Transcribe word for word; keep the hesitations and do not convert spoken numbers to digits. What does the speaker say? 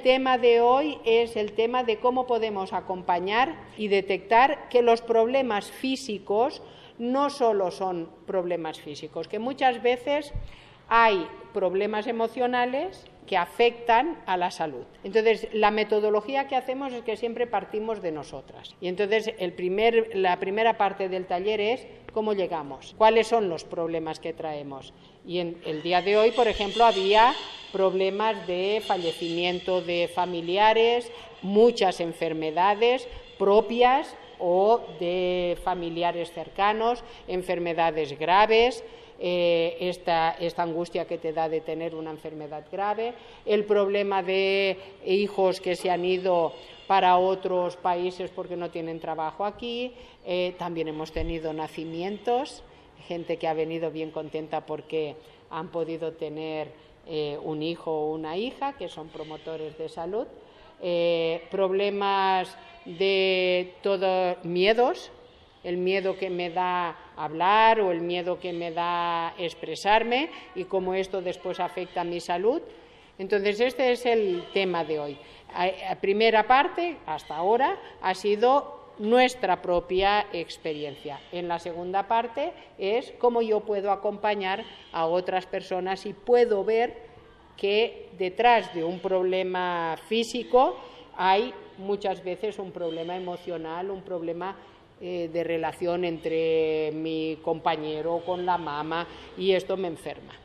tema de hoy es el tema de cómo podemos acompañar y detectar que los problemas físicos no solo son problemas físicos, que muchas veces hay problemas emocionales que afectan a la salud. Entonces, la metodología que hacemos es que siempre partimos de nosotras. Y entonces, el primer, la primera parte del taller es cómo llegamos, cuáles son los problemas que traemos. Y en el día de hoy, por ejemplo, había problemas de fallecimiento de familiares, muchas enfermedades propias o de familiares cercanos, enfermedades graves, eh, esta, esta angustia que te da de tener una enfermedad grave, el problema de hijos que se han ido para otros países porque no tienen trabajo aquí, eh, también hemos tenido nacimientos, gente que ha venido bien contenta porque han podido tener eh, un hijo o una hija, que son promotores de salud, eh, problemas de todos miedos, el miedo que me da hablar o el miedo que me da expresarme y cómo esto después afecta a mi salud. Entonces, este es el tema de hoy. La primera parte, hasta ahora, ha sido nuestra propia experiencia. En la segunda parte es cómo yo puedo acompañar a otras personas y puedo ver que detrás de un problema físico hay muchas veces un problema emocional, un problema eh, de relación entre mi compañero con la mamá, y esto me enferma.